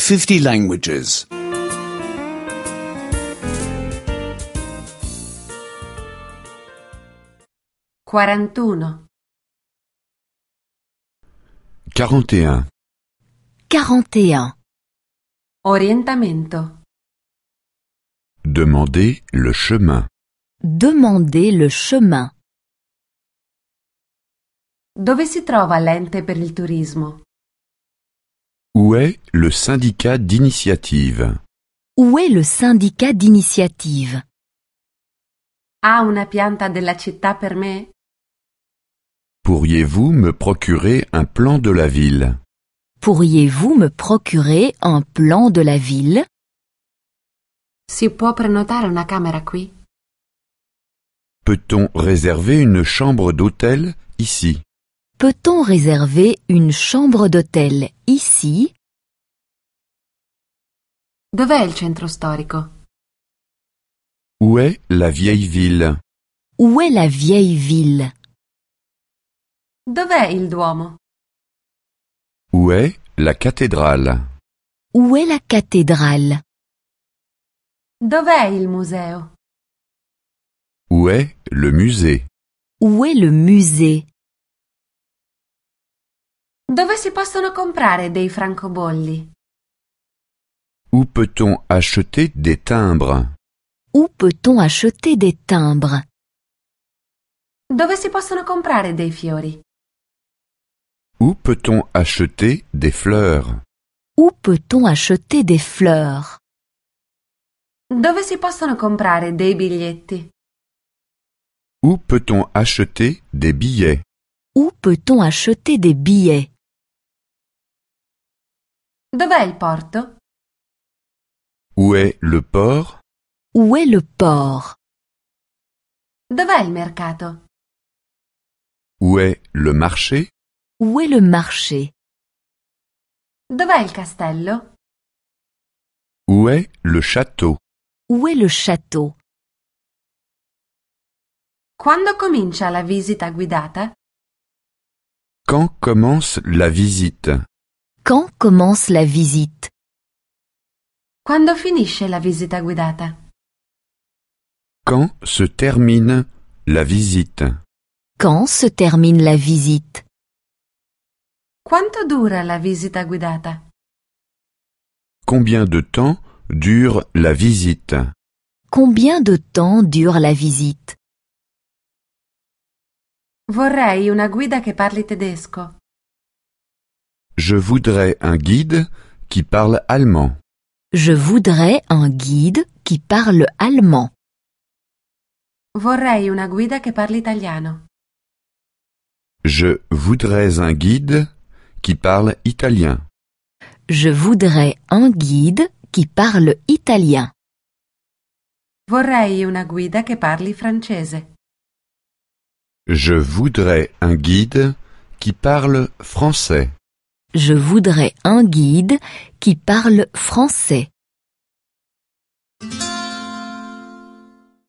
50 languages. 41. 41. 41. Orientamento. Demandez le chemin. Demandez le chemin. Dove si trova l'ente per il turismo? Où est le syndicat d'initiative? Où est le syndicat d'initiative? Ha una pianta della città per me? Pourriez-vous me procurer un plan de la ville? Pourriez-vous me procurer un plan de la ville? Si può prenotare una camera qui? Peut-on réserver une chambre d'hôtel ici? Peut-on réserver une chambre d'hôtel ici? Dov'è il centro storico? Où est la vieille ville? Où est la vieille ville? Dov'è il Duomo? Où est la cathédrale? Où est la cathédrale? Dov'è il museo? Où est le musée? Où est le musée? Dove si possono comprare dei francobolli? Où peut-on acheter des timbres? Où peut-on acheter des timbres? Dove si possono comprare dei fiori? Où peut-on acheter des fleurs? Où peut-on acheter des fleurs? Dove si possono comprare dei biglietti? Où peut-on acheter des billets? Où peut-on acheter des billets? Dov'è il porto? Où est le port? Où est le port? Dov'è il mercato? Où est le marché? Où est le marché? Dov'è il castello? Où est le château? Où est le château? Quando comincia la visita guidata? Quand commence la visite? Quand commence la visite? Quando finisce la visita guidata? Quand se termine la visite? Quand se termine la visite? Quanto dura la visita guidata? Combien de temps dure la visite? Combien de temps dure la visite? Vorrei una guida che parli tedesco. Je voudrais un guide qui parle allemand. Je voudrais un guide qui parle allemand. Vorrei una guida che parli italiano. Je voudrais un guide qui parle italien. Je voudrais un guide qui parle italien. Vorrei una guida che parli francese. Je voudrais un guide qui parle français. Je voudrais un guide qui parle français.